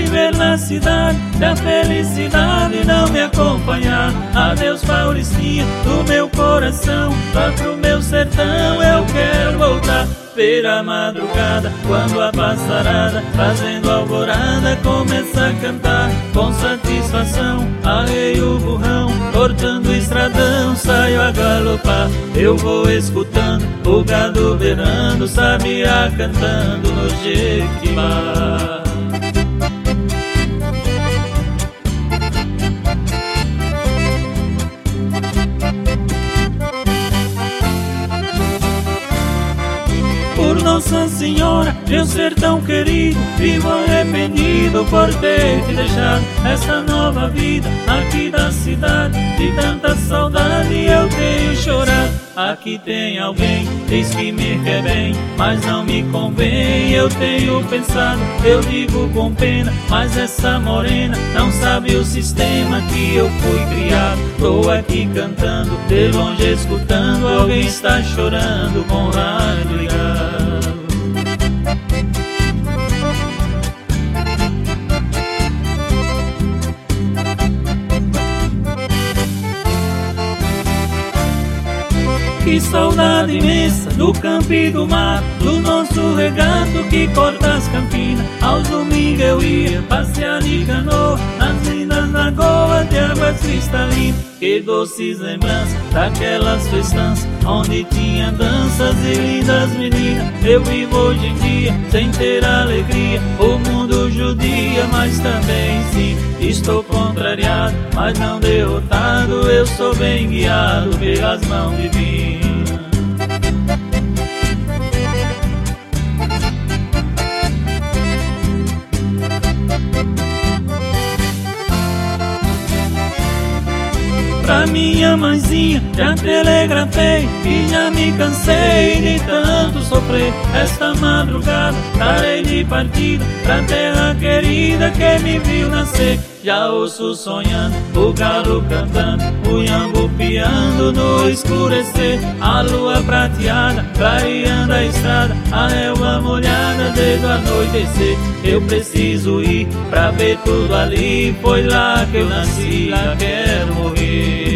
viver na cidade, se a felicidade não me acompanhar. Adeus Paulistinha do meu coração, lá pro meu sertão eu quero voltar. Ver a madrugada, quando a passarada, fazendo alvorada, começa a cantar. Com satisfação, arreio o burrão, cortando o estradão, saio a galopar. Eu vou escutando o gado berrando, sabiá cantando no Jequibá. Por Nossa Senhora, meu sertão querido, vivo arrependido por ter te deixado. Essa nova vida aqui da cidade, de tanta saudade eu tenho chorado. Aqui tem alguém, diz que me quer bem, mas não me convém. Eu tenho pensado, eu digo com pena, mas essa morena não sabe o sistema que eu fui criado. Tô aqui cantando, de longe escutando, alguém está chorando com o rádio ligado. Que saudade imensa do campo e do mar, do nosso regato que corta as campinas. Aos domingos eu ia passear de canoa nas lindas lagoas de águas cristalinas. Que doces lembranças daquelas festanças onde tinha danças e lindas meninas. Eu vivo hoje em dia sem ter alegria, o mundo judia, mas também sim. Estou contrariado, mas não derrotado, eu sou bem guiado pelas mãos divinas. Pra minha mãezinha já telegrafei e já me cansei de tanto sofrer. Esta madrugada estarei de partida pra terra querida que me viu nascer. Já ouço sonhando, o galo cantando, o iambu piando no escurecer. A lua prateada, clareando a estrada, a relva molhada desde o anoitecer. Eu preciso ir pra ver tudo ali, foi lá que eu nasci, lá quero morrer.